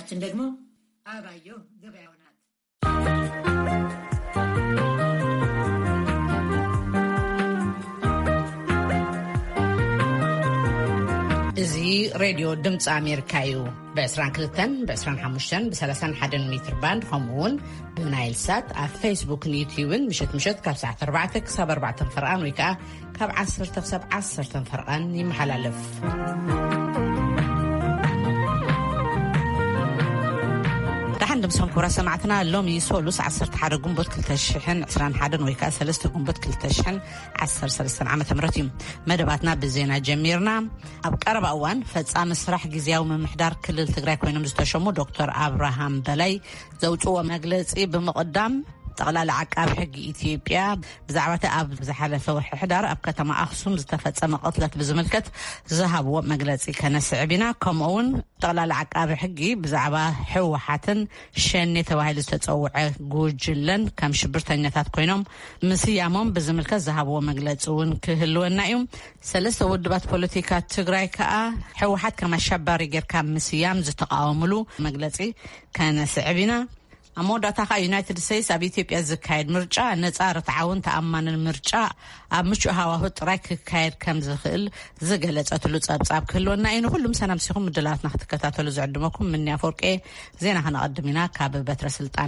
ዝግጅታችን ደግሞ አባየሁ ገበያው ናት። እዚ ሬድዮ ድምፂ አሜሪካ እዩ። በ22 በ25 በ31 ሜትር ባንድ ከምኡውን ብናይል ሳት ኣብ ፌስቡክን ዩቲዩብን ምሽት ካብ ሰዓት 4 ክሳብ 4 ፍርቃን ወይ ከዓ ካብ 10 ክሳብ 10 ፍርቃን ይመሓላለፍ። دحن دمسهم كورا سمعتنا اللوم يسولوس 11 جنبوت 2021 ويكا 3 جنبوت 2013 عام تمرتيم مدباتنا بالزينة جميرنا أبقرب أوان فتصام السراح جزياو من محدار كل التقرأ كوينهم زستشمو دكتور أبراهام بلاي زوجو مجلس بمقدم تقلال عقاب حق إثيوبيا بزعوة أب زحلفة وحدار أب كتما أخصم زتفتصم قتلة بزملكت ذهب ومجلسي كان سعبنا كمون تقلال عقاب حقي بزعبة حوحة شني توهيل تتصوع جوجلن كم شبرتنيات كوينهم مسيامهم بزملكت ذهب ومجلسون كهلو النايم سلسة ودبات بوليتيكا تجراي كا حوحة كما شبار يجر كم مسيام زتقاوملو مجلسي كان سعبنا أمودة يونايتد ستيتس أبي إثيوبيا زكايد مرجع نصار تعاون تأمن المرجع مش هوا هو تراك كايد كم زخل زجلت أتلو تصاب كلنا إنه كلهم سنة مسيهم مدلات نحت كتاتلو زعدمكم من يافورك إيه زين هنقدمنا كاب بتر سلطان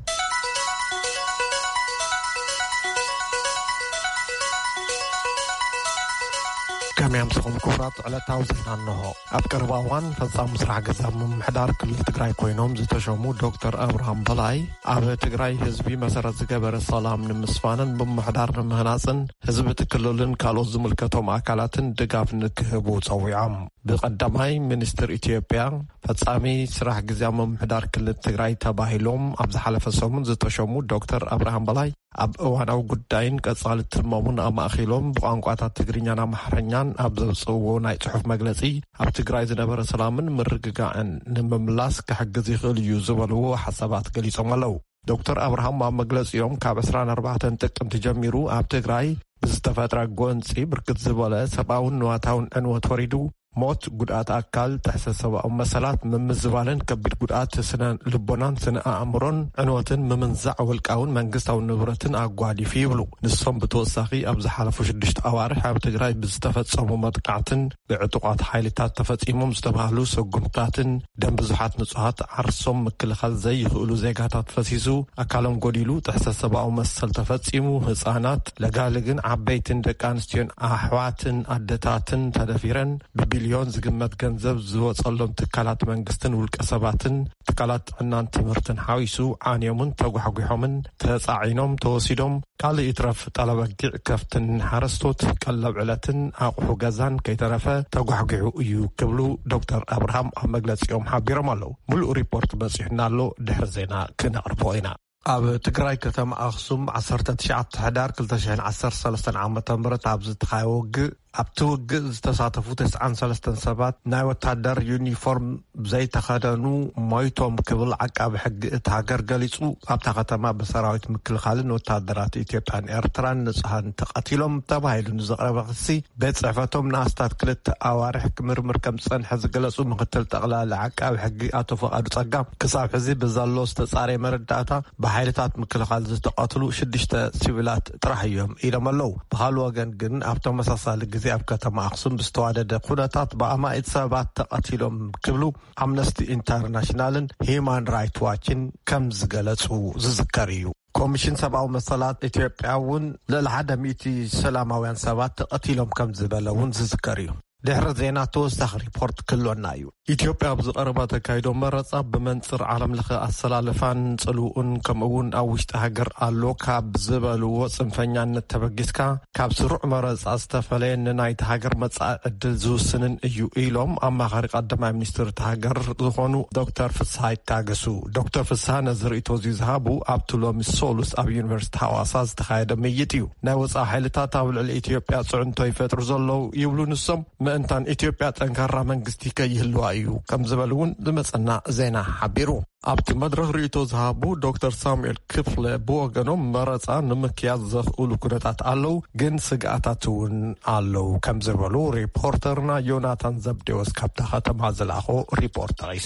كم يمسكم كورات على توزيع عنه أفكر باوان فصام مسرح جزام محدار كل تجراي كوينهم زتشمو دكتور أبراهام بلاي أب تجراي حزبي مسارات زجبر السلام نمسفانن بمحدار مهناسن حزب تكللن كالوز زملكتهم أكلاتن دقاف نكهبو صويعم بقدماي منستر إثيوبيا فصامي سرح جزام محدار كل تجراي تباهلهم أبز حلف السومن زتشمو دكتور أبراهام بلاي أب وانو قدين كصالت المامون أما أخيلهم بقانقات تجرينا محرنيان أبز صوونا يصحف مجلسي أب تجراي زنبر سلامن مرققان نمملاس كحجزي خل يوزبلو حسابات قليص ملو دكتور أبراهام مع مجلس يوم كابسران 4 تقم تجميرو أب تجراي بزتفترة قونسي بركت زبالة سباون نواتاون أنوات وريدو موت قدات أكال تحسس سواء مسالات من مزبالن كبير قدات سنة لبنان سنة أمرون عنواتن ممنزع والكاون منقصة ونبرتن أقوالي فيبلو نصفهم بتوساقي أبز حالفو شدشت أوارح أب تقراي بزتفت صمو مدقعتن بعطوقات حايلتات تفت إمام استبهلو سقمتاتن دم بزحات نصحات عرصهم مكل خال زي يخلو زيقاتات فسيسو أكالهم قديلو تحسس سواء مسال تفت إمو هصانات لقالقن عبيتن دكانستيون أحواتن أدتاتن تدفيرن ببليون زقمت جنزب زوات صلهم تكالات منقستن والكسباتن تكالات عنان تمرتن حاويسو عانيومن توقحوحومن تساعينهم توسيدهم قال يترف طلبك كفتن حرستوت قلب علتن أقحو غزان كي ترفا توقحوحو يو كبلو دكتور أبراهام مجلس يوم حابيرم الله ملو ريبورت بسيحنا له دحر زينا كنا أربوينا أب تقرأي كتم أخصم 19 حدار كل تشهن 13 عام تمرت عبز تخاوج أبتوج استساطفوا 93 سبات ناي وتعدر يونيفورم زي تخدنو مايتوم قبل عقاب حق تهاجر قليصو أبتا ختما بسراويت مكل خالن وتعدرات إثيوبيان إرتران نصحان تقتيلهم تبايلو نزقرب غسي بيت صحفتهم ناستات كلت أوارح كمرمر كم صنح زقلصو مقتل تقلال عقاب حق أتوفا قادو صقام كساب حزي بزالو استساري مرداتا بحيلتات مكل خال زتقاتلو شدشتا سيفيلات طرحيهم إلى ملو بخالو وغن جن أبتا مساسال زي أبكتم أقسم بستوعد قدرات بأما إتصابات تقتلهم كبلو أمنستي إنترناشنالن هيمان رايت واتشن كم زقلتو زذكريو كوميشن 7 مسالات إثيوبياون للعدميتي سلاماويان سبات تقتلهم كم زبلون زذكريو دحر زيناتو سخ ريبورت كله نايو إثيوبيا بزقربة كايدو مرصاب بمنصر عالم لخ السلالفان صلوون كمون أوشت هجر ألو كاب زبلو صنفنيان التبجسكا كاب سرع مرص استفلين نايت هجر مصع الدل زوسنن إيو إيلوم أما خارق قدم منستر تهجر زخونو دكتور فسحاي تاغسو دكتور فسحا نظريتو زيزهابو أبتلو مسولوس أب يونيفرسيتي حواساز تخايد ميتيو ناوصا حيلتا تاول الإثيوبيا صعنتو يفتر زلو يبلو نصم انتان إثيوبيا تنكرر منغستي كيهلو ايو كم زبلون دمصنا زينا حبيرو ابت مدرخ ريتو زهابو دكتور سامويل كفل بوغنوم مرصا نمكياز زخولو كنتات አለው ግን ስጋታቱን አለው كم زبلو ريبورترنا يوناتان زبديوس كابتا ختم هذا ሪፖርት አይሱ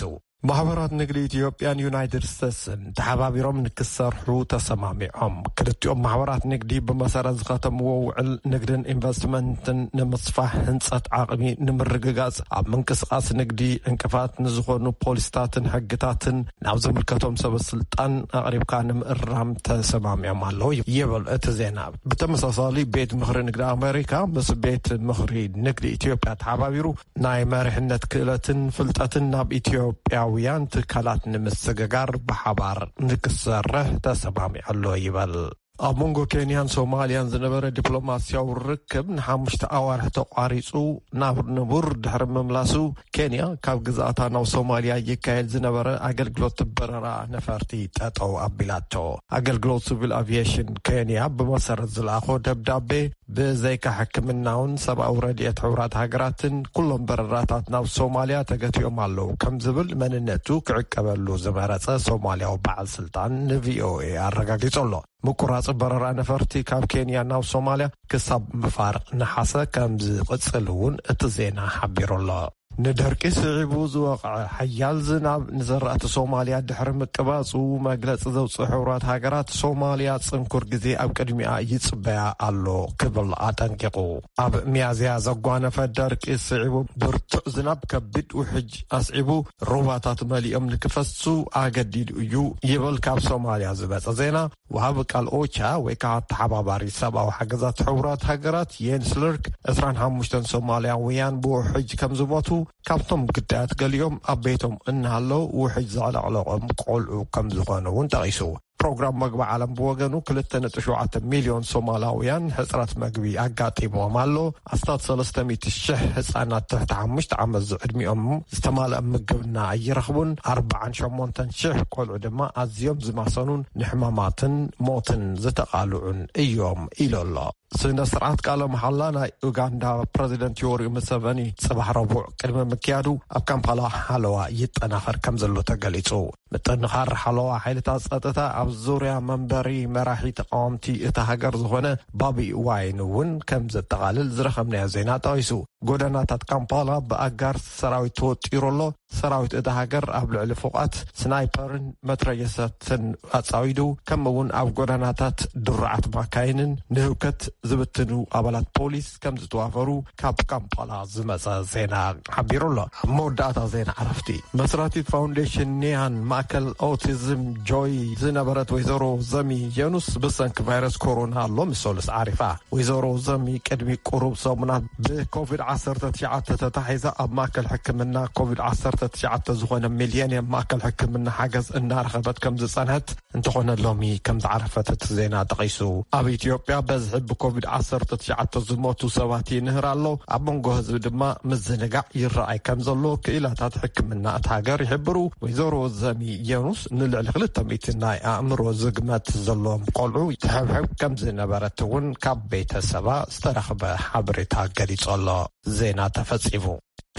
ማህበራት ንግዲ ኢትዮጵያን ዩናይትድ ስቴትስን ተሓባቢሮም ንክሰርሑ ተሰማሚዖም ክልቲኦም ማህበራት ንግዲ ብመሰረት ዝኸተምዎ ውዕል ንግድን ኢንቨስትመንትን ንምስፋሕ ህንፀት ዓቕሚ ንምርግጋጽ ኣብ ምንቅስቓስ ንግዲ እንቅፋት ንዝኾኑ ፖሊስታትን ሕግታትን ናብ ዝምልከቶም ሰበስልጣን ኣቕሪብካ ንምእራም ተሰማሚዖም ኣለዉ ይብል እቲ ዜና። ብተመሳሳሊ ቤት ምኽሪ ንግዲ ኣሜሪካ ምስ ቤት ምኽሪ ንግዲ ኢትዮጵያ ተሓባቢሩ ናይ መሪሕነት ክእለትን ፍልጠትን ናብ ኢትዮጵያ ويان تكالات نمسججار بحبار نكسره تسمعي الله يبل أبونغو كينيان سوماليان زنبرة دبلوماسيا وركب نحمشت أواره تقاريسو نابر نبور دحر مملاسو كينيا كاب جزاتنا وسوماليا يكايل زنبرة أجل جلوت بررا نفرتي تاتو أبيلاتو أجل جلوت بالأفيشن كينيا بمصر الزلاخو دبدابي بزيك حكم الناون سبع أوردية حورات هجراتن كلهم برراتنا وسوماليا تجتيهم علو كم زبل من النتو كعكبلو زمرة سوماليا وبعض سلطان VOA الرجاجي صلوا مكورات بررا نفرتي كاب كينيا ناو سوماليا كسب مفارق نحاسة كمز قتلون اتزينا حبير الله ندرك سعيبو زواقع حيال زناب نزرعت سوماليا دحر مقباص ومجلس ذو صحورات هاجرات سوماليا صنكر جزي أب كدمي يتصبع الله قبل أتنققو أب ميازيا زقوانا فدرك سعيبو برت زناب كبد وحج أسعيبو رواتات مالي أمن كفستو أجديد يو يبل كاب سوماليا زبط زينا وهابك الأوشا ويكات حباباري سبع وحجزات حورات هاجرات ينسلرك أسران همشتن سوماليا ويان بو حج كم زبطو كابتم قدات قال يوم أبيتم إنها لو وحج على علاقهم قولوا كم زغانون تغيسو برنامج مجمع عالم بوجنو كلتنا تشوعة مليون صوماليين حسرات مجبي أجاتي مومالو أستاذ سلستميت الشه حسنا تحت عمشت عمز عدمي استمال مجبنا يرخبون 4 شمون تنشه كل عدما أزيوم زماسونون نحماماتن موتن زتقالون أيوم إلى الله سنة سرعات قالوا محلانا أوغندا بريزيدنت يوري مسافني صباح ربوع كلمة مكيادو أبكام بلا حلوة يتناخر كمزلو تقليتو متنخر حلوة حيلتا سقطتا أبزوريا منبري مراحي تقامتي اتهاجر زخونة بابي واينون كمز التغالل زرخمنا زينات أيسو قدنا تتقامبالا بأجار سراويتو تيرولو سراويت اتهاجر قبل علفوقات سنايبرن متريساتن أتصاويدو كمون أو قدنا تات درعات ماكاينن نهوكت زبتنو أبلات بوليس كم زتوافرو كاب كامبالا زمزا زينا حبير الله موداتا زينا عرفتي مسراتي فاونديشن نيهان ماكل أوتيزم جوي زينا برات ويزورو زمي يونس بسنك فيروس كورونا اللو مسولس عارفة ويزورو زمي كدمي قروب صومنا بكوفيد 19 تتحيزة أب ماكل حكمنا كوفيد 19 زخونا مليان ماكل حكمنا حاجز النار خبت كم زسانهت انتخونا اللومي كم زعرفت زينا تقيسو أب إثيوبيا بزحب كوفيد 19 زموتو سواتي نهر الله أبونغو هزو دما مزنقع يرأي كمزلو كإلاتات حكمنا أتهاجر يحبرو ويزورو زمي يونس نلعل خلطة أمرو زقمات زلوم قلعو تحبحب كمزنا براتون كاب بيت السبا استرخب حبرتها قريت الله زينا تفصيفو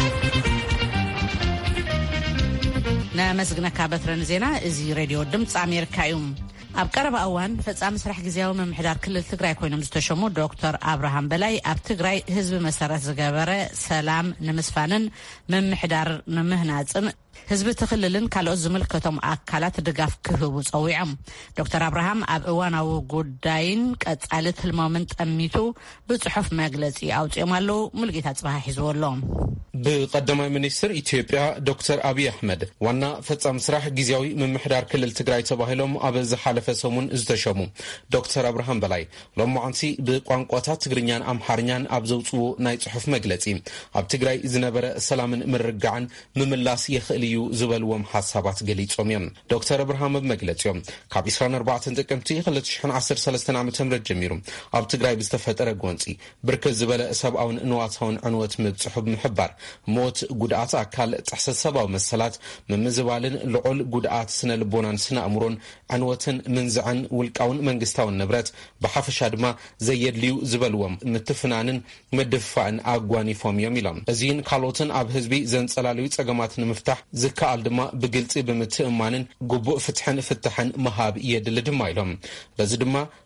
نامزقنا كابترن زينا ازي راديو دمت أمريكا يوم أب قرب أوان فتصام مسرح جزياو من محدار كل التقرأي كوينم زتشمو دكتور أبراهام بلاي أب تقرأي حزب مسارات زقابرة سلام نمسفانن من محدار نمهناتن حزب تخللن كالو زملكتهم أكالات دقاف كهبو صويعم دكتور أبراهام أب أواناو قداين كتالت المومنت أميتو بصحف مجلسي أو تيمالو ملقيتات بها حزب اللهم بقدماء منيستر إثيوبيا دكتور أبي أحمد وانا فتصام مسرح جزياوي من محدار كل التقرأي تباهلهم أبز حالف سومون ازدشمو دكتور أبراهام بلاي لما عنسي بقوانقواتات تقرينيان أمحارنيان أبزوطو ناي صحف مجلسي أب تقرأي زنبر سلام مرقعان مملاس يخليو زبلوم حسابات قليتهم يم دكتور أبراهام بمجلسيهم كاب 24 تقمتي خلت شحن 13 عام تمرد جميرهم أب تقرأي بستفت أرقوانسي بركز زبل سبعون نواتهون عنوات متصحب محبار موت قدعات أكال تحسد سبع مسلات من مزوالن لعول قدعات سنة لبونان سنة أمرون عنواتن منزعن والكون منقستاون نبرات بحفش هدما زيد ليو زبلوم متفنانن مدفعن أقواني فوم يميلام أزين كالوتن أب هزبي زن سلالويت أقاماتن مفتاح زكاة دما بقلتي بمتأمانن قبوء فتحن مهاب يد لدمايلهم لازدما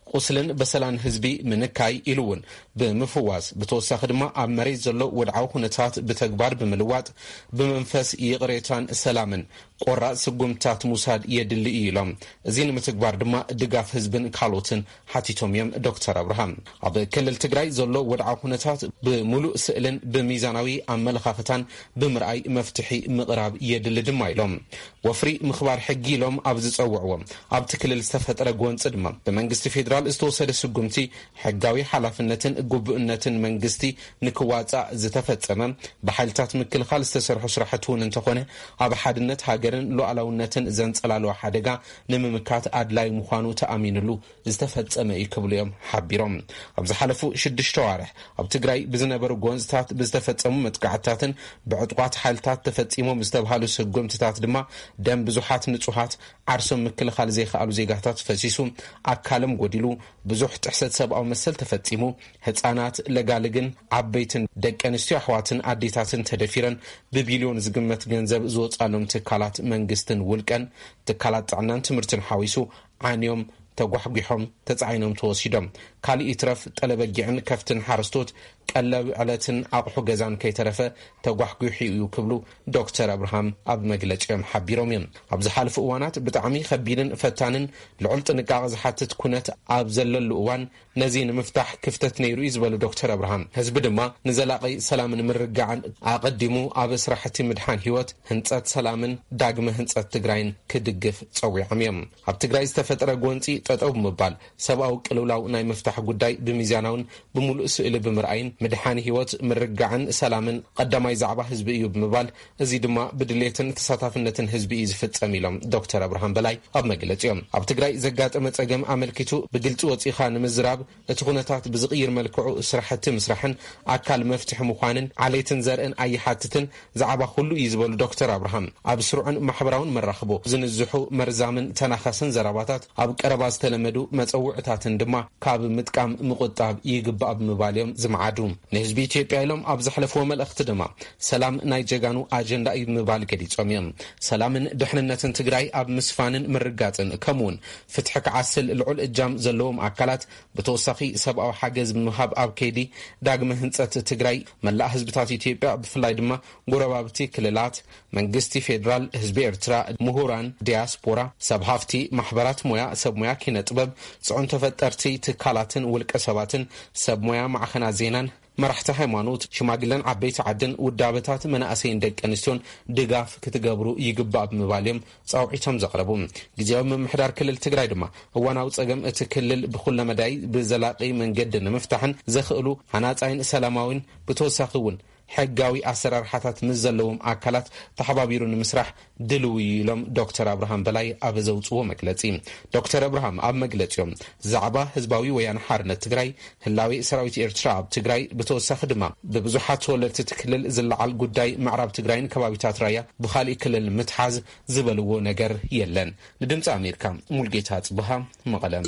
ቁስልን በሰላን ህዝቢ ምንካይ ኢሉውን ብምፍዋዝ ብተወሳኺ ድማ ኣብ መሬት ዘሎ ወድዓዊ ኩነታት ብተግባር ብምልዋጥ ብመንፈስ ይቕሬታን ሰላምን ቆራጽ ስጉምታት ሙሳድ የድሊ ኢሎም እዚ ንምትግባር ድማ ድጋፍ ህዝብን ካልኦትን ሓቲቶም እዮም ዶክተር አብርሃም ኣብ ክልል ትግራይ ዘሎ ወድዓዊ ኩነታት ብሙሉእ ስእልን ብሚዛናዊ ኣመለኻኽታን ብምርኣይ መፍትሒ ምቕራብ የድሊ ድማ ኢሎም ወፍሪ ምኽባር ሕጊ ኢሎም ኣብ ዝጸውዕዎም ኣብቲ ክልል ዝተፈጠረ ጎንፂ ድማ ብመንግስቲ ፌደራል ዝተወሰደ ስጉምቲ ሕጋዊ ሓላፍነትን ጉቡእነትን መንግስቲ ንክዋጻእ ዝተፈጸመ ብሓይልታት ምክልኻል ዝተሰርሑ ስራሕቲ እውን እንተኾነ ኣብ ሓድነት ሃገርን ሉዓላውነትን ዘንጸላልዋ ሓደጋ ንምምካት ኣድላይ ምዃኑ ተኣሚንሉ ዝተፈጸመ ይክብሉ እዮም ሓቢሮም ኣብ ዝሓለፉ 6 ወርሕ ኣብ ትግራይ ብዝነበሩ ጎንፅታት ብዝተፈጸሙ መጥቃዕታትን ብዕጥቋት ሓይልታት ተፈጺሞም ዝተባሃሉ ስጉምትታት ድማ ደም ብዙሓት ንጹሃት ዓርሶም ምክልኻል ዘይከኣሉ ዜጋታት ፈሲሱ ኣካሎም ጎዲሉ ብዙሕ ጥሕሰት ሰብኣዊ መሰል ተፈጺሙ ህፃናት ለጋልግን ዓበይትን ደቂ ኣንስትዮ ኣሕዋትን ኣዴታትን ተደፊረን ብቢልዮን ዝግመት ገንዘብ ዝወጻሎም ትካላት መንግስትን ውልቀን ትካላት ጥዕናን ትምህርትን ሓዊሱ ዓንዮም ተጓሕጉሖም ተጻዒኖም ተወሲዶም ካልእ ትረፍ ጠለበጊዕን ከፍትን ሓረስቶት ቀለብ ዕለትን ኣቕሑ ገዛን ከይተረፈ ተጓሕጉሑ እዩ ክብሉ ዶክተር አብርሃም ኣብ መግለጫኦም ሓቢሮም እዮም ኣብ ዝሓለፉ እዋናት ብጣዕሚ ከቢድን ፈታንን ልዑል ጥንቃቐ ዝሓትት ኩነት ኣብ ዘለሉ እዋን ነዚ ንምፍታሕ ክፍተት ነይሩ እዩ ዝበሉ ዶክተር አብርሃም ህዝቢ ድማ ንዘላቂ ሰላምን ምርጋዕን ኣቐዲሙ ኣብ ስራሕቲ ምድሓን ህይወት ህንፀት ሰላምን ዳግመ ህንፀት ትግራይን ክድግፍ ፀዊዖም እዮም ኣብ ትግራይ ዝተፈጠረ ጎንፂ ጠጠው ብምባል ሰብኣዊ ቅልውላው ናይ ምፍታሕ ጉዳይ ብሚዛናውን ብምሉእ ስእሊ ብምርኣይን ምድሓን ህይወት ምርጋዕን ሰላምን ቀዳማይ ዛዕባ ህዝቢ እዩ ብምባል እዚ ድማ ብድሌትን ተሳታፍነትን ህዝቢ እዩ ዝፍጸም ኢሎም ዶክተር አብርሃም በላይ ኣብ መግለጺኦም ኣብ ትግራይ ዘጋጠመ ጸገም ኣመልኪቱ ብግልፂ ወፂኻ ንምዝራብ እቲ ኩነታት ብዝቕይር መልክዑ ስራሕቲ ምስራሕን ኣካል መፍትሒ ምዃንን ዓሌትን ዘርእን ኣይሓትትን ዛዕባ ኩሉ እዩ ዝበሉ ዶክተር አብርሃም ኣብ ስሩዕን ማሕበራውን መራኽቦ ዝንዝሑ መርዛምን ተናኻስን ዘረባታት ኣብ ቀረባ ዝተለመዱ መፀውዕታትን ድማ ካብ ምጥቃም ምቁጣብ ይግባእ ብምባል እዮም ዝመዓዱ ንህዝቢ ኢትዮጵያ ኢሎም ኣብ ዘሕለፍዎ መልእኽቲ ድማ ሰላም ናይ ጀጋኑ ኣጀንዳ እዩ ብምባል ገሊፆም እዮም ሰላምን ድሕንነትን ትግራይ ኣብ ምስፋንን ምርጋፅን ከምኡውን ፍትሒ ክዓስል ልዑል እጃም ዘለዎም ኣካላት ብተወሳኺ ሰብኣዊ ሓገዝ ብምሃብ ኣብ ከይዲ ዳግመ ህንፀት ትግራይ መላእ ህዝብታት ኢትዮጵያ ብፍላይ ድማ ጎረባብቲ ክልላት መንግስቲ ፌደራል ህዝቢ ኤርትራ ምሁራን ዲያስፖራ ሰብ ሃፍቲ ማሕበራት ሞያ ሰብ ሞያ ኪነ ጥበብ ጽዑን ተፈጠርቲ ትካላትን ውልቀ ሰባትን ሰብ ሞያ ማዕኸናት ዜናን መራሕቲ ሃይማኖት ሽማግለን ዓበይቲ ዓድን ውዳበታት መናእሰይን ደቂ ኣንስትዮን ድጋፍ ክትገብሩ ይግባእ ብምባል እዮም ጻውዒቶም ዘቕረቡ ጊዜያዊ ምምሕዳር ክልል ትግራይ ድማ እዋናዊ ጸገም እቲ ክልል ብኩለ መዳይ ብዘላቂ መንገዲ ንምፍታሕን ዘኽእሉ ሃናፃይን ሰላማዊን ብተወሳኺ እውን ሕጋዊ ኣሰራርሓታት ምስ ዘለዎም ኣካላት ተሓባቢሩ ንምስራሕ ድልው ኢሎም ዶክተር አብርሃም በላይ ኣብ ዘውፅዎ መግለጺ ዶክተር አብርሃም ኣብ መግለጺኦም ዛዕባ ህዝባዊ ወያነ ሓርነት ትግራይ ህላዊ ሰራዊት ኤርትራ ኣብ ትግራይ ብተወሳኺ ድማ ብብዙሓት ተወለድቲ ክልል ዝለዓል ጉዳይ ምዕራብ ትግራይን ከባቢታት ራያ ብኻልእ ክልል ምትሓዝ ዝበልዎ ነገር የለን ንድምፂ ኣሜሪካ ሙልጌታ ጽብሃ መቐለም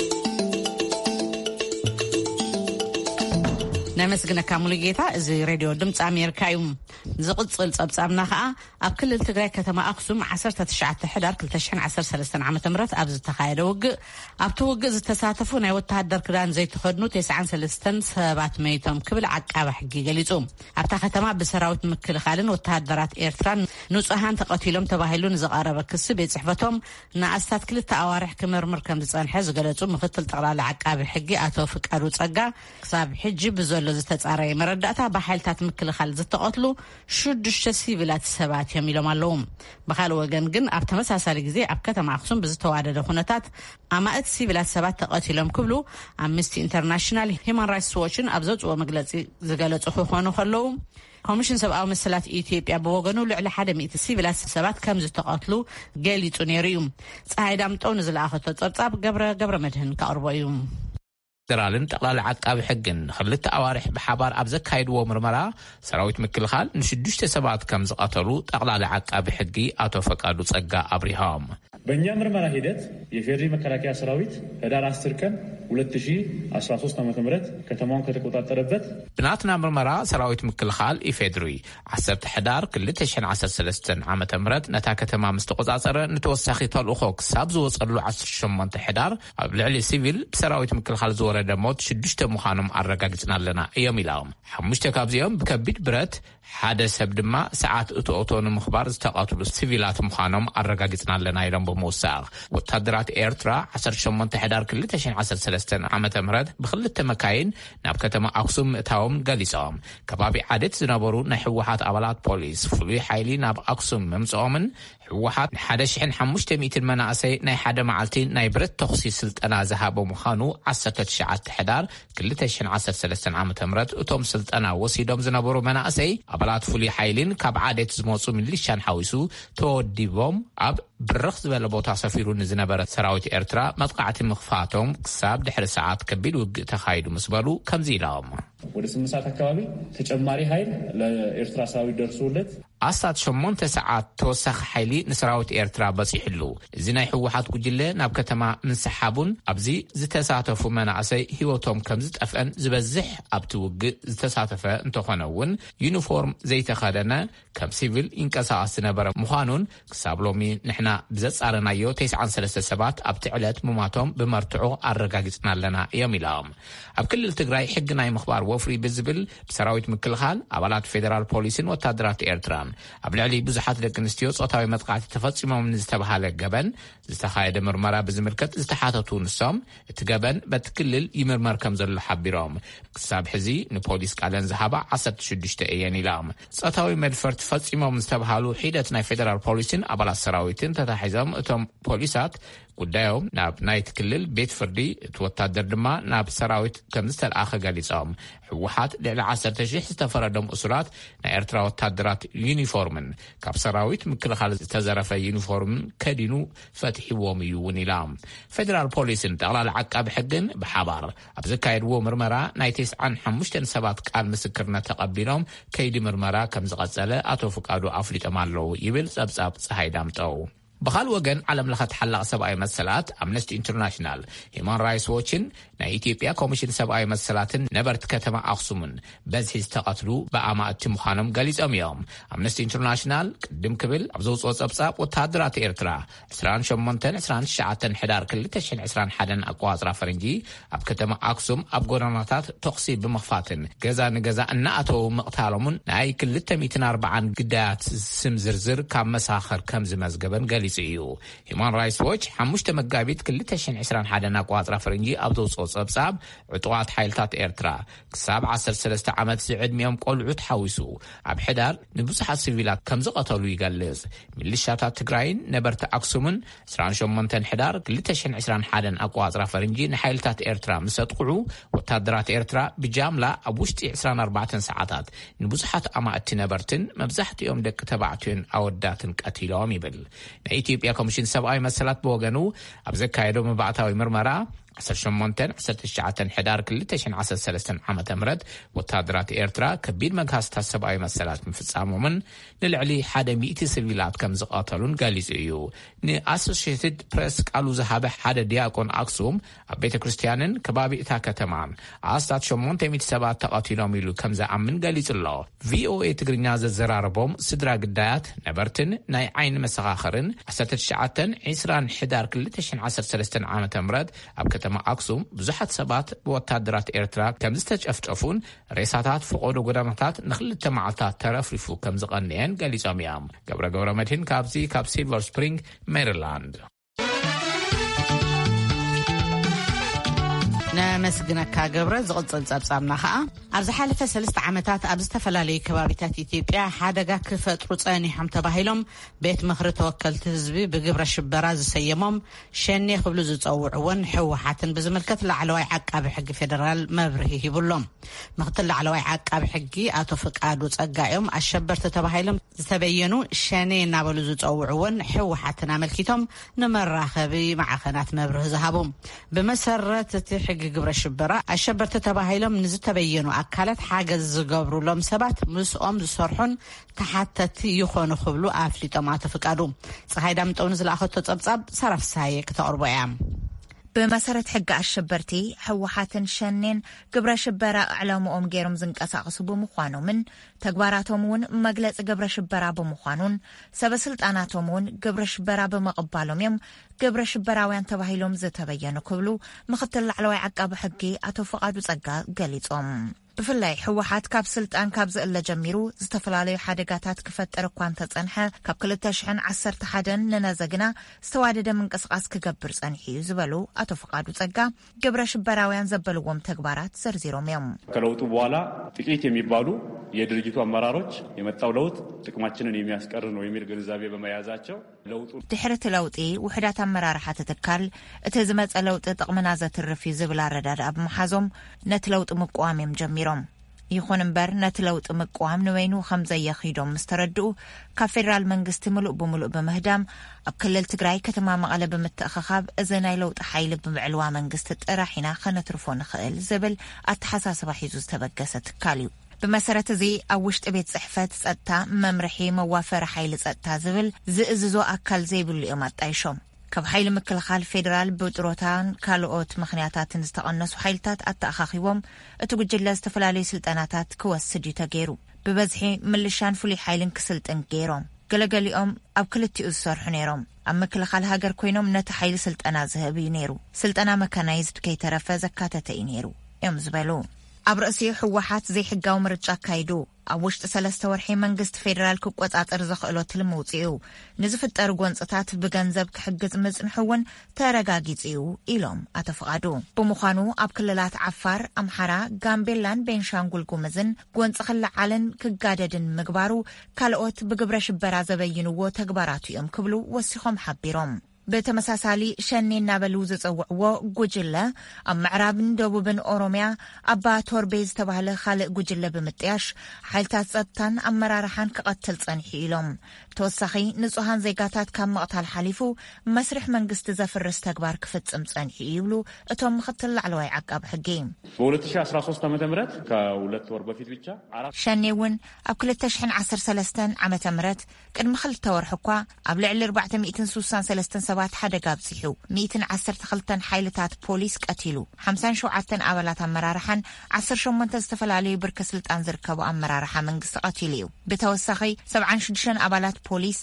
ነመስግነካ ሙሉጌታ እዚ ሬድዮ ድምፂ ኣሜሪካ እዩ ዝቕፅል ጸብጻብና ከዓ ኣብ ክልል ትግራይ ከተማ ኣክሱም 19 ሕዳር 2013 ዓ.ም ኣብ ዝተኻየደ ውግእ ኣብቲ ውግእ ዝተሳተፉ ናይ ወተሃደር ክዳን ዘይተኸድኑ 93 ሰባት መይቶም ክብል ዓቃቢ ሕጊ ገሊጹ ኣብታ ከተማ ብሰራዊት ምክልኻልን ወተሃደራት ኤርትራን ንጹሃን ተቐቲሎም ተባሂሉ ንዝቐረበ ክሲ ቤት ጽሕፈቶም ንኣስታት ክልተ ኣዋርሕ ክምርምር ከም ዝጸንሐ ዝገለጹ ምክትል ጠቅላላ ዓቃቢ ሕጊ ኣቶ ፍቃዱ ጸጋ ክሳብ ሕጂ ብዘሎ ዝተጻረየ መረዳእታ ብሓይልታት ምክልኻል ዝተቐትሉ 6 ሲቪላት ሰባት እዮም ኢሎም ኣለዉ ብኻልእ ወገን ግን ኣብ ተመሳሳሊ ግዜ ኣብ ከተማ ኣክሱም ብዝተዋደደ ኩነታት ኣማእት ሲቪላት ሰባት ተቐቲሎም ክብሉ ኣምነስቲ ኢንተርናሽናል ሂማን ራይትስ ዎችን ኣብ ዘውፅኦ መግለጺ ዝገለጹ ክኾኑ ከለዉ ኮሚሽን ሰብኣዊ መሰላት ኢትዮጵያ ብወገኑ ልዕሊ 100 ሲቪላት ሰባት ከም ዝተቐትሉ ገሊጹ ነይሩ እዩ ፀሓይ ዳምጠው ንዝለኣኸቶ ጸብጻብ ገብረ መድህን ካቕርቦ እዩ ፌደራልን ጠቅላላ ዓቃቢ ሕግን ክልተ ኣዋርሕ ብሓባር ኣብ ዘካይድዎ ምርመራ ሰራዊት ምክልኻል ን6 ሰባት ከም ዝቀተሉ ጠቅላላ ዓቃቢ ሕጊ አቶ ፈቃዱ ጸጋ አብሪሃም በእኛ ምርመራ ሂደት የፌዴራል መከላከያ ሰራዊት ህዳር 10 ቀን 2013 ዓመተ ምህረት ከተማውን ከተቆጣጠረበት ብናትና ምርመራ ሰራዊት ምክልኻል ኢፌድሪ 10 ሕዳር 2013 ዓመተ ምህረት ነታ ከተማ ምስተቆጻጸረ ንተወሳኺ ተልእኾ ክሳብ ዝወጸሉ 18 ሕዳር ኣብ ልዕሊ ሲቪል ብሰራዊት ምክልኻል ዝወረደ ሞት 6 ምዃኖም ኣረጋግጽና ኣለና እዮም ኢሎም 5 ካብዚኦም ብከቢድ ብረት ሓደ ሰብ ድማ ሰዓት እቶኦቶ ንምኽባር ዝተቃተሉ ሲቪላት ምዃኖም ኣረጋግጽና ኣለና ኢሎም ብምውሳኽ ወታደራት ኤርትራ 18 ሕዳር 2013 ዓመተ ምህረት ብክልተ መካይን ናብ ከተማ ኣክሱም ምእታዎም ገሊጾም ከባቢ ዓደት ዝነበሩ ናይ ሕወሓት ኣባላት ፖሊስ ፍሉይ ሓይሊ ናብ ኣክሱም ምምጽኦምን ሕወሓት 1500 መናእሰይ ናይ ሓደ መዓልቲ ናይ ብረት ተኽሲ ስልጠና ዝሃቦ ምዃኑ 19 ሕዳር 2013 ዓመተ ምህረት እቶም ስልጠና ወሲዶም ዝነበሩ መናእሰይ ኣባላት ፍሉይ ሓይሊን ካብ ዓደት ዝመጹ ሚሊሻን ሓዊሱ ተወዲቦም ኣብ ብርኽ ዝበለ ቦታ ሰፊሩ ንዝነበረ ሰራዊት ኤርትራ መጥቃዕቲ ምኽፋቶም ክሳብ ድሕሪ ሰዓት ከቢድ ውግእ ተኻይዱ ምስበሉ ከምዚ ኢሎም ወደ 8 ሰዓት አካባቢ ተጨማሪ ኃይል ለኤርትራ ሰራዊት ደርሶለት ኣሳት 8 ሰዓት ተወሳኺ ሓይሊ ንሰራዊት ኤርትራ በፂሕሉ እዚ ናይ ሕወሓት ጉጅለ ናብ ከተማ ምንሰሓቡን ኣብዚ ዝተሳተፉ መናእሰይ ህይወቶም ከም ዝጠፍአን ዝበዝሕ ኣብቲ ውግእ ዝተሳተፈ እንተኾነውን ዩኒፎርም ዘይተኸደነ ከም ሲቪል ይንቀሳቐስ ዝነበረ ምዃኑን ክሳብ ሎሚ ንሕና ብዘጻረናዮ 93 ሰባት ኣብቲ ዕለት ምማቶም ብመርትዖ ኣረጋጊጽና ኣለና እዮም ኢሎም ኣብ ክልል ትግራይ ሕጊ ናይ ምኽባር ወፍሪ ብዝብል ብሰራዊት ምክልኻል ኣባላት ፌደራል ፖሊስን ወታደራት ኤርትራን ኣብ ልዕሊ ብዙሓት ደቂ ኣንስትዮ ጾታዊ መጥቃዕቲ ተፈጺሞም ዝተባሃለ ገበን ዝተኻየደ ምርመራ ብዝምልከት ዝተሓተቱ ንሶም እቲ ገበን በቲ ክልል ይምርመር ከም ዘሎ ሓቢሮም ክሳብ ሕዚ ንፖሊስ ቃለን ዝሃባ 16 እየን ኢሎም ጾታዊ መድፈርቲ ተፈጺሞም ዝተባሃሉ ሒደት ናይ ፌደራል ፖሊስን ኣባላት ሰራዊትን ተታሒዞም እቶም ፖሊሳት ጉዳዮም ናብ ናይት ክልል ቤት ፍርዲ እቲ ወታደር ድማ ናብ ሰራዊት ከም ዝተለኣኸ ገሊጾም ሕወሓት ልዕሊ 10,000 ዝተፈረዶም እሱራት ናይ ኤርትራ ወታደራት ዩኒፎርምን ካብ ሰራዊት ምክልኻል ዝተዘረፈ ዩኒፎርምን ከዲኑ ፈትሒዎም እዩ እውን ኢሎም ፌደራል ፖሊስን ጠቕላላ ዓቃቢ ሕግን ብሓባር ኣብ ዝካየድዎ ምርመራ ናይ 95 ሰባት ቃል ምስክርነት ተቐቢሎም ከይዲ ምርመራ ከም ዝቐጸለ ኣቶ ፍቃዱ ኣፍሊጦም ኣለዉ ይብል ጸብጻብ ፀሓይ ዳምጠው بخال وجن على ملخت حلقة سبعي مسلات أمنستي إنترناشنال هيمان رايس ووتشن نا إثيوبيا كوميشن سبعي مسلات نبرت كتما أخصمن بز هستقتلوا بأما التمخانم قاليز أميوم أمنستي إنترناشنال قدم قبل عبزوز وصبصاب وتهدرات إيرترا عسران شمونتن عسران شعاتن حدار كل تشن عسران حدن أقواز رافرنجي أب كتما أخصم أب قراناتات تقصي بمخفاتن جزا الناتو مقتالمون ناي كل 140 قدات سمزرزر كم مساخر كم زمزقبن قاليز سيو هيمان رايس ووتش حمشت مقابيت كل تشن عسران حدنا قواز رافرنجي أبدو صوص بساب عطوات حيلتات إيرترا كساب 10 عامات سعد ميوم قلعو تحاوسو أب حدار نبصحة سيفيلات كم زقطلو يقلز ميليشياتات تقراين نبرت أكسومن عسران شمونتن حدار كل تشن عسران حدنا قواز رافرنجي نحيلتات إيرترا مستقعو وتادرات إيرترا بجاملة أبوشتي عسران 4 ساعات نبصحة أمات نبرتن مبزحت يوم دك تبعتين أو الداتن كاتيلوم يبل ኢትዮጵያ ኮሚሽን ሰብአዊ መሰላት በወገኑ ኣብ ዘካየደው መባዕታዊ ምርመራ 18 ሕዳር 2013 ዓመተ ምህረት ወታደራት ኤርትራ ከቢድ መግሃስታት ሰብአዊ መሰላት ምፍጻሞምን ንልዕሊ 100 ሲቪላት ከም ዝቃተሉን ገሊጹ እዩ ንአሶሺየትድ ፕሬስ ቃሉ ዝሃበ ሓደ ዲያቆን አክሱም ኣብ ቤተ ክርስቲያንን ከባቢ እታ ከተማን ኣስታት 800 ሰባት ተቃቲሎም ኢሉ ከም ዝኣምን ገሊጹሎ ቪኦኤ ትግርኛ ዘዘራረቦም ስድራ ግዳያት ነበርትን ናይ ዓይን መሰኻኸርን 19 ሕዳር 2013 ዓመተ ምህረት ኣብ ከተማ አክሱም ብዙሓት ሰባት በወታደራት ኤርትራ ከም ዝተጨፍጨፉን ሬሳታት ፍቆዶ ጎዳናታት ንኽልተ መዓልታት ተረፍሪፉ ከም ዝቐንየን ገሊጾም እዮም ገብረ መድህን ካብ ሲልቨር ስፕሪንግ ሜሪላንድ نمسجنك كجبرة زغطل صبصبنا خا أبز حالة 3 عامات أبز تفلالي كبابيتات إثيوبيا حدقة كفت رصاني حم تباهلهم بيت مخر توكل تزبي بجبرة شبراز سيمهم شني قبل زتصورون حوحاتن بزملكت لعلوي عقاب حق فدرال مبرهي يبلهم مقتل علوي عقاب حقي أتوفق عادو صقايم الشبر تباهلهم تبينوا شني نابلو زتصورون حوحاتن عملكيتهم نمرخبي مع خنات مبره ذهبهم بمسرة تحق جبر الشبراء الشبر تتباهيلهم نزتبينوا أكلت حاجة زجبروا لهم سبات مسؤوم زصرحون تحت يخونوا خبلوا أفلي طماطة فكادو صحيح دام تونز الأخذ تصبصب صرف سايق تقربوا عام بمسارة حق الشبرتي حوحاتن شنين قبر شبرا اعلامهم غيرهم زنقساقسو بمخوانو من تكباراتهم ون مجلس قبر شبرا بمخوانون سبسلطاناتهم ون قبر شبرا بمقبالهم يم قبر شبراوያን ተባሂሎም ዝተበየኑ ክብሉ ምክትል ላዕለዋይ ዓቃቢ ሕጊ አቶ ፍቃዱ ጸጋ ገሊጾም ብፍላይ ሕወሓት ካብ ስልጣን ካብ ዝእለ ጀሚሩ ዝተፈላለዩ ሓደጋታት ክፈጠር እኳ እንተጸንሐ ካብ 2011 ንነዘግና ዝተዋደደ ምንቅስቃስ ክገብር ጸንሒዩ ዝበሉ አቶ ፍቃዱ ጸጋ ግብረ ሽበራውያን ዘበልዎም ተግባራት ዘርዝሮም እዮም። ከለውጡ በኋላ ጥቂት የሚባሉ የድርጅቱ አመራሮች የመጣው ለውጥ ጥቅማችንን የሚያስቀር ነው የሚል ግንዛቤ በመያዛቸው ለውጡ ድሕረት ለውጢ ውሕዳት አመራርሓ ተተካል እቲ ዝመጸ ለውጢ ጥቅምና ዘትርፍ ዝብል አረዳድ ኣብ መሓዞም ነት ለውጥ መቋሚም ጀሚሮም ይኹን እምበር ነት ለውጥ መቋም ንወይኑ ከም ዘየኺዶም ምስተረድኡ ካብ ፌደራል መንግስቲ ሙሉእ ብሙሉእ በመህዳም ኣብ ክልል ትግራይ ከተማ መቐለ ብምትእኽኻብ እዚ ናይ ለውጥ ሓይሊ ብምዕልዋ መንግስቲ ጥራሒና ከነትርፎ ንኽእል ዝብል ኣተሓሳስባ ሒዙ ዝተበገሰ ትካል እዩ። بمسارة زي أوشت بيت صحفة سأتا ممرحي موافر حيل سأتا زبل زئززو أكل زي باليومات أيشوم كب حيل مكل خال فيدرال بوتروتان كالووت مخنياتات نستقنس وحيلتات أتأخاخيوم أتوجل استفلالي سلطاناتات كواسجي تغيرو ببزحي ملشان فولي حيلن كسلطن غيروم قلقاليوم أب كلتي أزسار حنيروم أما كل خال هاجر كوينوم نت حيل سلطانا زهبي نيرو سلطانا مكانايزد كي ترفى زكاتة نيرو يوم زبالو أبرأسي حوحات زي حقاو مرجع كايدو أوشت 3 ورحي منجست فيدرال كوكوات أرزخ إلو تلموتيو نزفت أرغوان سطات بغنزب كحقز مزنحون تارغاقيتيو إلوم أتفقادو بمخانو أب كللات عفار أمحارا غامبيلان بينشانقول قومزن قوان سخل عالن كقاددن مقبارو كالوت بقبرش برازة بينو تقباراتو يوم كبلو وسيخم حبيروم بتمساسالي شنين نابلوز صوعو غوجلا ام معرابن دوبن اوروميا ابا توربيز تبعله خالق غوجلا بمطياش حالتات صدتان امرارحان كقتل صنحيلوم توسخي نصوحان زيغاتات كم مقتل حليفو مسرح منغست زفرس تكبار كفصم صنحيلو اتوم مختل علوي عقاب حقيم 2013 ዓ.ም ከሁለት ወር በፊት ብቻ شنيون اب 2013 ዓ.ም ቅድሚ خلተ ወርሕኳ ኣብ ልዕሊ 463 ሰባት ሓደጋ ኣብጽሑ 112 ሓይልታት ፖሊስ ቀቲሉ 57 ኣባላት ኣመራርሓን 18 ዝተፈላለዩ ብርኪ ስልጣን ዝርከቡ ኣመራርሓ መንግስቲ ቀቲሉ እዩ። ብተወሳኺ 76 ኣባላት ፖሊስ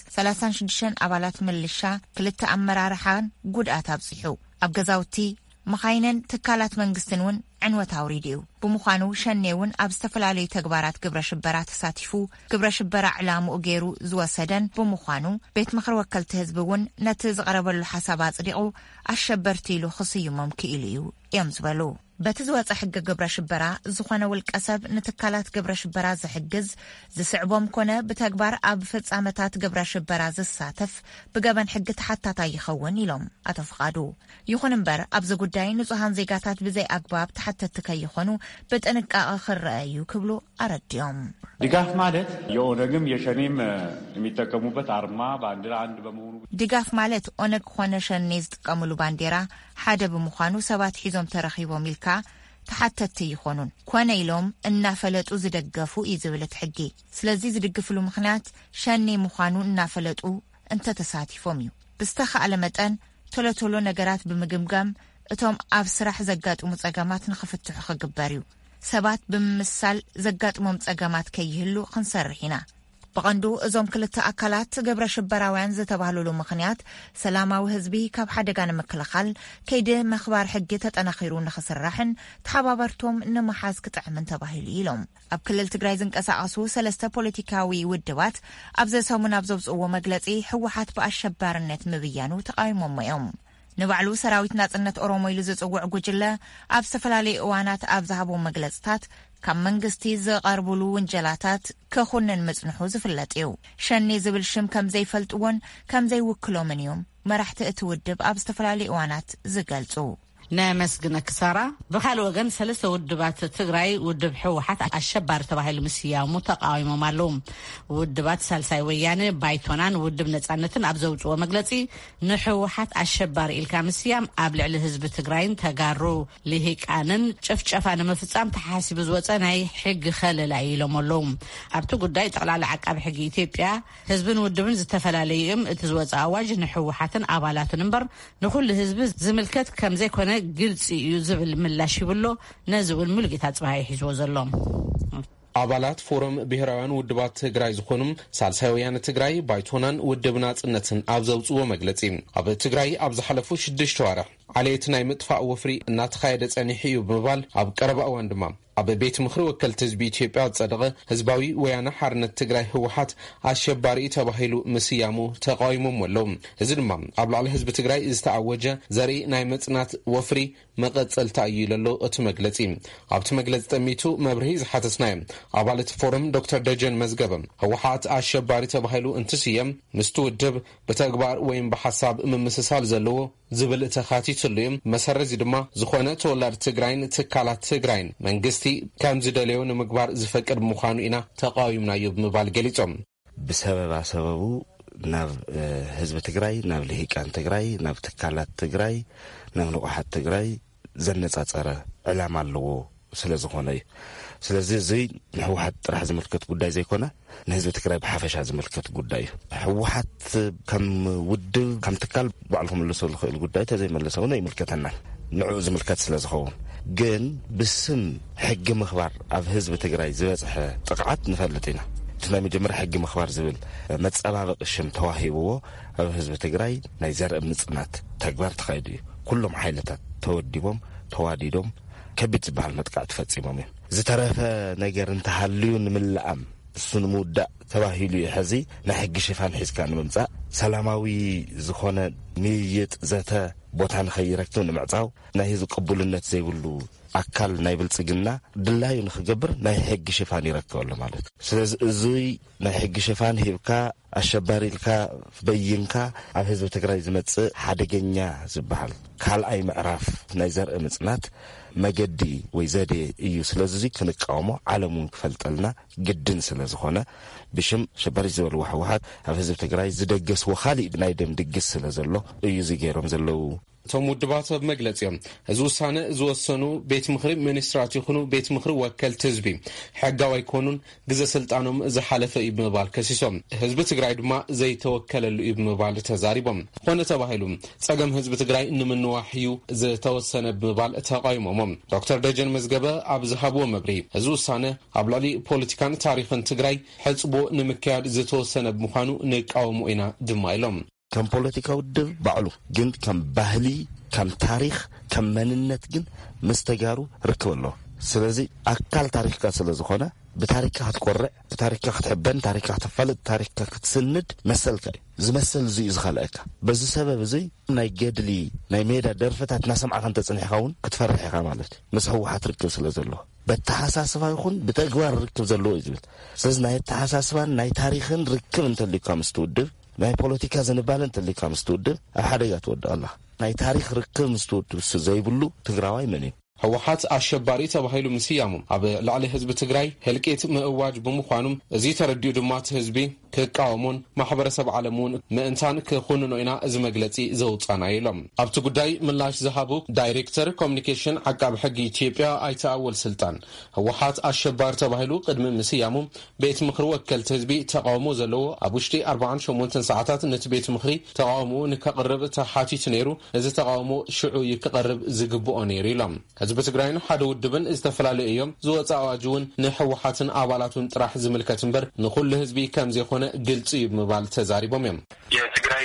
36 ኣባላት ሚሊሻ 2 ኣመራርሓን ጉድኣት ኣብጽሑ ኣብ ገዛውቲ مخاينن تكالات منغستنون عنوة አውሪድዩ بمخانو شنيون ኣብ ዝተፈላለዩ ተግባራት ግብረ ሽበራ ተሳቲፉ ግብረ ሽበራ ዕላሙ ገይሩ ዝወሰደን بمخانو ቤት ምክር ወከልቲ ህዝብውን ነቲ ዝቀረበሉ ሓሳብ አጽዲቁ አሸበርቲ ኢሉ ክስይሞም ክኢሉ እዩ እዮም ዝበሉ በትዝወፀ ሕገ ግብረ ሽበራ ዝኾነ ውልቀሰብ ንትካላት ግብረ ሽበራ ዝሕግዝ ዝስዕቦም ኮነ ብተግባር ኣብ ፍጻመታት ግብረ ሽበራ ዝሳተፍ ብገበን ሕጊ ተሓታታ ይኸውን ኢሎም አቶ ፍቃዱ ይኹን እምበር ኣብዚ ጉዳይ ንጹሃን ዜጋታት ብዘይ አግባብ ተሓተት ከይኾኑ በጥንቃቄ ክረአዩ ክብሉ አረድዮም ድጋፍ ማለት የኦነግም የሸኔም የሚጠቀሙበት አርማ ባንዲራ አንድ በመሆኑ ድጋፍ ማለት ኦነግ ኾነ ሸኔ ዝጥቀሙሉ ባንዲራ ሓደ በመሆኑ ሰባት ሒዞም ተረኺቦም ኢልካ ተሓተት ይኾኑን ኮነ ኢሎም እናፈለጡ ዝደገፉ ይዝብለት ሕጊ ስለዚ ዝድግፍሉ ምኽንያት ሸኔ ምዃኑ እናፈለጡ እንተ ተሳቲፎም እዩ ብስተኻለ መጠን ቶሎቶሎ ነገራት ብምግምጋም እቶም ኣብ ስራሕ ዘጋጥሙ ጸገማት ንኽፍትሑ ክግበር እዩ ሰባት ብምሳል ዘጋጥሞም ጸገማት ከይህሉ ክንሰርሒና በቀንዱ እዞም ክልተ አካላት ግብረ ሽበራውያን ዝተባህሉሉ ምኽንያት ሰላማዊ ህዝቢ ካብ ሓደጋ ንምክልኻል ከይዲ መኽባር ሕጊ ተጠናኺሩ ንኽስራሕን ተሓባበርቶም ንመሓዝ ክጥዕምን ተባሂሉ ኢሎም ኣብ ክልል ትግራይ ዝንቀሳቐሱ 3 ፖለቲካዊ ውድባት ኣብ ዘሰሙን ኣብ ዘብጽዎ መግለጺ ሕወሓት ብኣሸባርነት ምብያኑ ተቃዊሞም እዮም ንባዕሉ ሰራዊት ናጽነት ኦሮሞ ኢሉ ዝጽውዕ ጉጅለ ኣብ ዝተፈላለዩ እዋናት ኣብ ዝሃቦ መግለጽታት ካብ መንግስቲ ዝቐርብሉ ወንጀላታት ከኹነን መጽንሑ ዝፍለጥ እዩ ሸኔ ዝብል ሽም ከም ዘይፈልጥዎን ከም ዘይውክሎምን እዮም መራሕቲ እቲ ውድብ ኣብ ዝተፈላለዩ እዋናት ዝገልጹ نمسجنا كسارة بخال وجن ثلاثة ودبات تجري ودبحوا حتى الشبار تبعه المسيا متقاوم معلوم ودبات سلساي ويانه بايتونان ودبنة عنتن أبزوج ومجلسي نحو حتى الشبار الكامسيام قبل على حزب تجرين تجارو لهيك أنن شفت أنا مفصام تحاسب زوجة ناي حق خلل عيلهم اللوم أبتو قداي تقلع العقاب حق إثيوبيا حزب ودبن زتفل عليهم تزوج أواج نحو حتى أبالات نمبر نقول حزب زملكت كم زي كنا قلت يوزب الملاشي بلو نزو الملقي تبعي حزب زلهم አባላት ፎረም ብሔራውያን ውድባት ትግራይ ዝኾኑም ሳልሳይ ወያነ ትግራይ ባይቶናን ውድብና ጽነትን ኣብዘውጽዎ መግለጺ ኣብ ትግራይ ኣብ ዝሓለፉ 6 ወራት ዓለየት ናይ ምጥፋእ ወፍሪ እናተኻየደ ጸኒሑ እዩ ብምባል ኣብ ቀረባ እዋን ድማ ኣብ ቤት ምክሪ ወከልቲ ህዝቢ ኢትዮጵያ ጸደቀ ህዝባዊ ወያነ ሓርነት ትግራይ ህወሓት አሸባሪ ተባሂሉ ምስያሙ ተቃውሞም ወለው እዚ ድማ ኣብ ላዕሊ ህዝቢ ትግራይ ዝተዓወጀ ዘርኢ ናይ መጽናት ወፍሪ መቀጸልታ እዩ ለሎ እቲ መግለጺ ኣብቲ መግለጺ ጠሚቱ መብርሂ ዝሓተስናይ አባላት ፎረም ዶክተር ደጀን መዝገበ ህወሓት አሸባሪ ተባሂሉ እንትስየም ምስቱ ውድብ በተግባር ወይም በሐሳብ መመሰሳል ዘለዎ ዝብል ተኻቲትሉም መሰረዚ ድማ ዝኾነ ተወላድ ትግራይን ትካላት ትግራይን መንግስቲ ከም ዝደለዮ ንምግባር ዝፈቅድ ምዃኑ ኢና ተቃዊምናዮ ብምባል ገሊጾም بسبب ናብ ህዝብ ትግራይ ናብ ልሂቃን ትግራይ ናብ ትካላት ትግራይ ናብ ንቑሓት ትግራይ ዘነጻጸረ ዕላማ ኣለዎ ስለዝኾነ ስለዚህ ዘይ ህወሓት ጥራሕ ዝምልከት ጉዳይ ዘይኮነ ንህዝብ ትግራይ ብሓፈሻ ዝምልከት ጉዳይ ህወሓት ከም ውድብ ከም ትካል ባዕልኩም ለሰው ልኽእል ጉዳይ ተዘይመለሰው ነው ይምልከተና ንዑ ዝምልከት ስለዝኸውን ግን ብስም ሕጊ ምኽባር ኣብ ህዝብ ትግራይ ዝበጽሐ ጥቅዓት ንፈልጥ ኢና ትናይ መጀመር ሕጊ ምኽባር ዝብል መጸባበቅ ሽም ተዋሂብዎ ኣብ ህዝብ ትግራይ ናይ ዘርእ ምጽናት ተግባር ተኻይዱ ኩሎም ሓይለታት ተወዲቦም ተዋዲዶም ከቢድ ዝበሃል መጥቃዕቲ ፈጺሞም ዝተረፈ ነገር እንተሃልዩ ንምልኣም እሱን ሙዳእ ተባሂሉ ሕዚ ናይ ሕጊ ሽፋን ሒዝካ ንምምጻእ ሰላማዊ ዝኾነ ንይጥ ዘተ ቦታ ንኸይረክብ ንምዕጻው ናይ ህዝቢ ቅቡልነት ዘይብሉ አካል ናይ ብልጽግና ድላዩ ንኽገብር ናይ ሕጊ ሽፋን ይረክበሉ ማለት ስለዚህ እዙይ ናይ ሕጊ ሽፋን ሂብካ አሸባሪልካ በይንካ ኣብ ህዝቢ ትግራይ ዝመጽእ ሓደገኛ ዝበሃል ካልኣይ ምዕራፍ ናይ ዘርእ ምጽናት መገዲ ወይ ዘዴ እዩ ስለዚህ ክንቃወሞ ዓለሙን ክፈልጠልና ግድን ስለዝኾነ ብሽም አሸባሪ ዝበልዎ ህወሓት ኣብ ህዝቢ ትግራይ ዝደገስዎ ኻሊእ ናይ ደም ድግስ ስለዘሎ እዩ ዝገይሮም ዘለው ቶም ውድባት መግለጽዮም እዚ ውሳነ ዝወሰኑ ቤት ምክሪ ሚኒስትራት ይኹኑ ቤት ምክሪ ወከልቲ ህዝቢ ሕጋዊ ኣይኮኑን ግዘ ስልጣኖም ዝሓለፈ እዩ ብምባል ከሲሶም ህዝቢ ትግራይ ድማ ዘይተወከለሉ እዩ ብምባል ተዛሪቦም ኮነ ተባሂሉ ጸገም ህዝቢ ትግራይ ንምንዋሕ እዩ ዝተወሰነ ብምባል ተቃይሞም ዶክተር ደጀን መዝገበ ኣብ ዝሃብዎ መብሪ እዚ ውሳነ ኣብ ላዕሊ ፖለቲካን ታሪኽን ትግራይ ሕጽቦ ንምክያድ ዝተወሰነ ብምዃኑ ንቃወሙ ኢና ድማ ኢሎም ከም ፖለቲካ ውድብ ባዕሉ ግን ከም ባህሊ ከም ታሪኽ ከም መንነት ግን መስተጋሩ ርክበሎ ስለዚህ አካል ታሪኽካ ስለዝኾነ በታሪክ ክትቆርዕ በታሪክ ክትሕበን ታሪክ ክትፈልጥ ታሪክ ክትስንድ መሰልካ ዝመሰል ዙ ይዝኻለካ በዚ ሰበብ እዚ ናይ ገድሊ ናይ ሜዳ ደርፈታት ናሰምዓ ካንተ ጽንሕኻውን ክትፈርሕኻ ማለት ምስ ህወሓት ርክብ ስለዘሎ በተሐሳስባ ይኹን በተግባር ርክብ ዘለዎ እዩ ስለዚህ ናይ ተሐሳስባን ናይ ታሪኽን ርክብ እንተልካ ምስትውድብ ናይ ፖለቲካ ዝንባል እንተልካ ምስትውድብ ኣብ ሓደጋ ትወድቕ ኣላ ናይ ታሪኽ ርክብ ምስትውድብ ዘይብሉ ትግራዋይ መን እዩ ህወሓት አሸባሪ ተባሂሉ ምስያሙ ኣብ ላዕሊ ህዝቢ ትግራይ ህልቂት ምእዋጅ ብምዃኑም እዚ ተረዲኡ ድማ ህዝቢ ክቃወሙን ማሕበረሰብ ዓለሙን ምእንታን ክኹንኑ ኢና እዚ መግለጺ ዘውጻና ኢሎም ኣብቲ ጉዳይ ምላሽ ዝሃቡ ዳይሬክተር ኮሙኒኬሽን ዓቃብ ሕጊ ኢትዮጵያ ኣይተኣወል ስልጣን ህወሓት አሸባሪ ተባሂሉ ቅድሚ ምስያሙ ቤት ምክሪ ወከልቲ ህዝቢ ተቃውሞ ዘለዎ ኣብ ውሽጢ 48 ሰዓታት ነቲ ቤት ምክሪ ተቃውሞ ንከቅርብ ተሓቲቱ ነይሩ እዚ ተቃውሞ ሽዑ ይክቀርብ ዝግብኦ ነይሩ ኢሎም ህዝቢ ትግራይን ሓደ ውድብን ዝተፈላለዩ እዮም ዝወጻ አዋጅውን ንህወሓትን አባላቱን ጥራሕ ዝምልከት እምበር ንኹሉ ህዝቢ ከም ዘይኾነ ግልጽ እዩ ብምባል ተዛሪቦም እዮም የትግራይ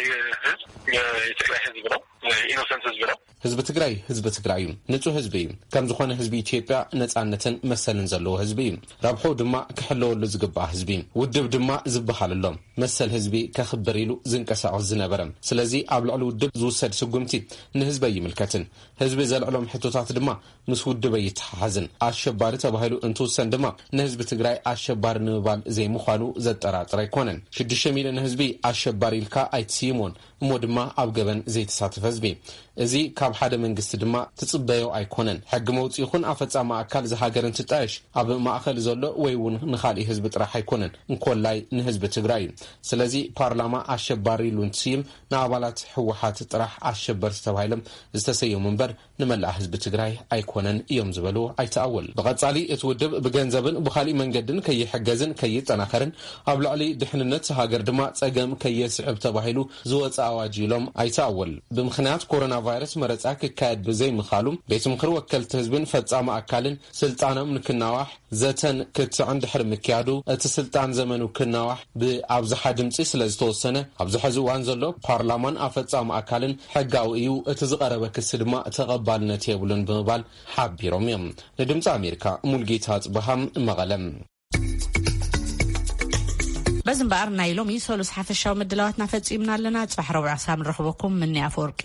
ህዝብ ነው ኢኖሰንት ህዝብ ነው ህዝቢ ትግራይ ንጹህ ህዝቢ ከም ዝኾነ ህዝቢ ኢትዮጵያ ነጻነትን መሰልን ዘለዎ ህዝቢ ረብሑ ድማ ክሕለወሉ ዝግባእ ህዝቢ ውድብ ድማ ዝበሃለሎም መሰል ህዝቢ ከኽብር ኢሉ ዝንቀሳቐስ ዝነበረ ስለዚ ኣብ ልዕሊ ውድብ ዝውሰድ ስጉምቲ ንህዝቢ ይምልከትን ህዝቢ ዘልዕሎም ሕቶታት ድማ ምስ ውድብ ይተሓሓዝን አሸባሪ ተባሂሉ እንትውሰን ድማ ንህዝቢ ትግራይ አሸባሪ ንምባል ዘይምዃኑ ዘጠራጥር ኣይኮነን 6 ሚሊዮን ህዝቢ አሸባሪ ኢልካ ኣይትስይሞን እሞ ድማ ኣብ ገበን ዘይተሳተፈ ህዝቢ እዚ ካብ ካብ ሓደ መንግስቲ ድማ ትጽበዮ ኣይኮነን ሕጊ መውጽ ይኹን ኣፈጻሚ ኣካል ዝሃገርን ትጣየሽ ኣብ ማእኸል ዘሎ ወይ እውን ንኻልእ ህዝቢ ጥራሕ ኣይኮነን እንኮላይ ንህዝቢ ትግራይ ስለዚ ፓርላማ ኣሸባሪ ሉንሲም ንኣባላት ሕወሓት ጥራሕ ኣሸበርቲ ተባሂሎም ዝተሰየሙ እምበር ንመላእ ህዝቢ ትግራይ ኣይኮነን እዮም ዝበሉ ኣይተኣወል ብቐጻሊ እቲ ውድብ ብገንዘብን ብኻልእ መንገድን ከይሕገዝን ከይጠናኸርን ኣብ ላዕሊ ድሕንነት ሃገር ድማ ጸገም ከየስዕብ ተባሂሉ ዝወጽ ኣዋጅ ኢሎም ኣይተኣወል ብምኽንያት ኮሮና ቫይረስ መረጻ ክካየድ ብዘይምኻሉ ቤት ምክሪ ወከልቲ ህዝብን ፈጻሚ ኣካልን ስልጣኖም ንክናዋሕ ዘተን ክትዕን ድሕሪ ምክያዱ እቲ ስልጣን ዘመኑ ክናዋሕ ብኣብዝሓ ድምፂ ስለ ዝተወሰነ ኣብዚ ሕዚ እዋን ዘሎ ፓርላማን ኣፈጻሚ ኣካልን ሕጋዊ እዩ እቲ ዝቐረበ ክሲ ድማ ተቐባልነት የብሉን ብምባል ሓቢሮም እዮም ንድምፂ ኣሜሪካ ሙልጌታ ጽበሃም መቐለም በዝምባር ናይ ሎሚ ሶሉስ ሓፈሻዊ ምድላዋትና ፈጺምና ኣለና ጽባሕ ረቡዕ ሳም ንረኽበኩም ምንያ ፈወርቂ